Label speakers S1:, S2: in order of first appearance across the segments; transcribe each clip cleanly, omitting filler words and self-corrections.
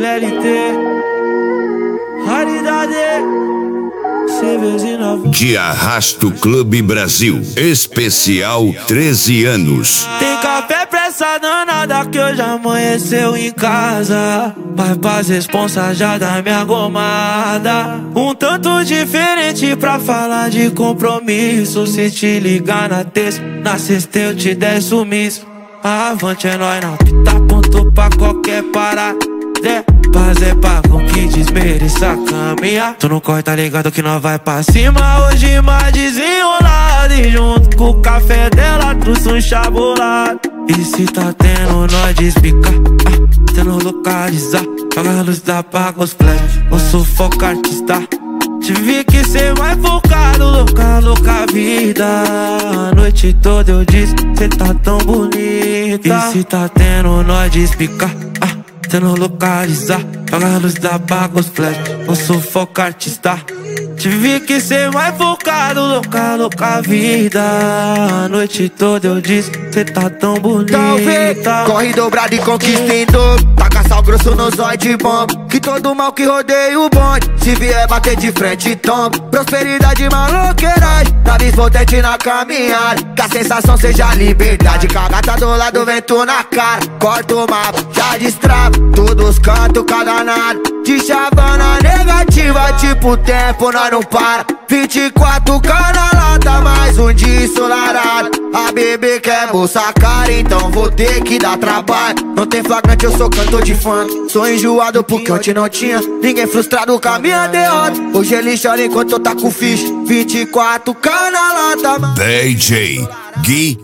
S1: estilo LT, raridade, cerveja nova.
S2: De Arrasto Clube Brasil, especial 13 anos.
S1: Tem café pra essa danada que hoje amanheceu em casa. Vai pras responsa já da minha gomada. Um tanto diferente pra falar de compromisso. Se te ligar na sexta eu te der sumiço. Avante é nóis, não tá ponto pra qualquer parada. Paz é pago que desmereça caminhar. Tu não corre, tá ligado que nós vai pra cima. Hoje mais desenrolado. E junto com o café dela trouxe um chabolado. E se tá tendo nós despicar, tendo localizar, paga a luz da paga os flash. Eu sufoco artista. Tive que ser mais focado, louca a vida. A noite toda eu disse, cê tá tão bonita. E se tá tendo nós despicar, tendo localizar, paga a luz da paga os flash. Eu sufoco artista. Tive que ser mais focado, louca a vida. A noite toda eu disse, cê tá tão bonita.
S3: Corre dobrado e conquista em dobro. Taca sal grosso no zóio de bomba. Que todo mal que rodeia o bonde, se vier bater de frente tomba. Prosperidade, maloqueiragem, nave potente na caminhada. Que a sensação seja liberdade. Cagata do lado, vento na cara. Corta o mapa, já destrava todos cantos, cada nada. De chavana negativa, tipo tempo nós não para. 24 canalada, mais um dia ensolarado. A bebê quer bolsa cara, então vou ter que dar trabalho. Não tem flagrante, eu sou cantor de funk. Sou enjoado porque ontem não tinha ninguém frustrado com a minha derrota. Hoje ele chora enquanto eu tá com ficha. 24 canalada.
S2: DJ Gui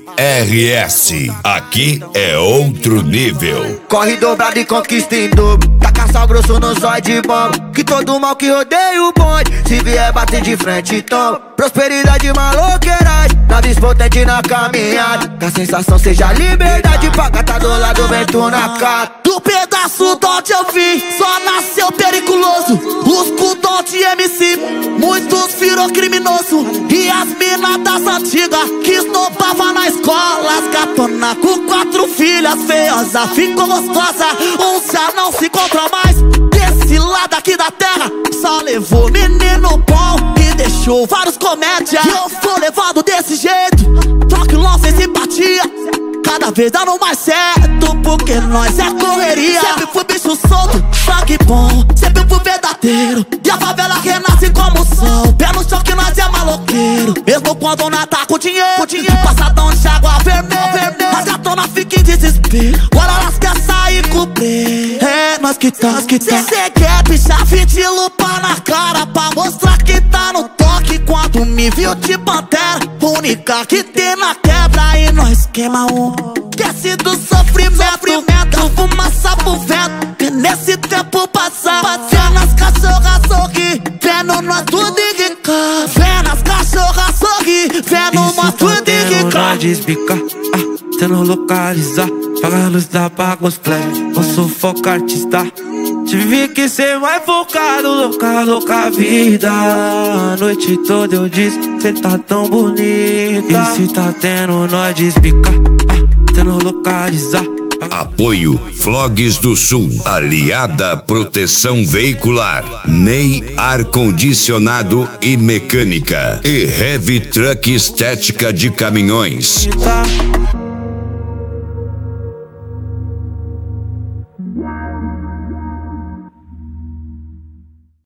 S2: RS, aqui é outro nível.
S3: Corre dobrado e conquista em dobro. Taca sal grosso no zóio de bomba. Que todo mal que rodeia o bonde, se vier bater de frente toma. Prosperidade, maloqueiragem, nave potente na caminhada. Que a sensação seja liberdade. Paga tá do lado, vento na cara.
S4: Do pedaço de onde eu vim, só nasceu periculoso. Os cudão de MC, muitos virou criminoso. E as mina das antigas, que esnobava na escola. As gatona com 4 filhas feiosas, ficou gostosa. Um já não se encontra mais. Desse lado aqui da terra, só levou menino bom e deixou vários comédia. E eu fui levado desse jeito, troque long sem simpatia. Cada vez dando mais certo, porque nós é correria. Sempre fui bicho solto, sangue bom, sempre fui verdadeiro. E a favela renasce como o sol. Pé no chão que nós é maloqueiro. Mesmo quando nós tá com dinheiro, passadão de água vermelha. As gatona fica em desespero, agora elas quer sair com o breu. É nós que tá. Cê quer pichar 20 lupa na cara pra mostrar que tá no toque. Quando me viu de pantera, única que tem na quebra. E nós queima um, esquece do sofrimento. Fumaça pro vento, e nesse tempo passar, vendo as cachorras sorrir, vendo nós tudo enricar. Vendo as cachorras sorrir, vendo nós tudo enricar.
S1: Nós despicar, tendo localizar, paga a luz da paga os flash. Eu sufoco artista. Tive que ser mais focado, louca a vida. A noite toda eu disse, cê tá tão bonita. E se tá tendo nós despicar, tendo localizar.
S2: Apoio Flogs do Sul, Aliada Proteção Veicular, Ney Ar-Condicionado e Mecânica e Heavy Truck Estética de Caminhões.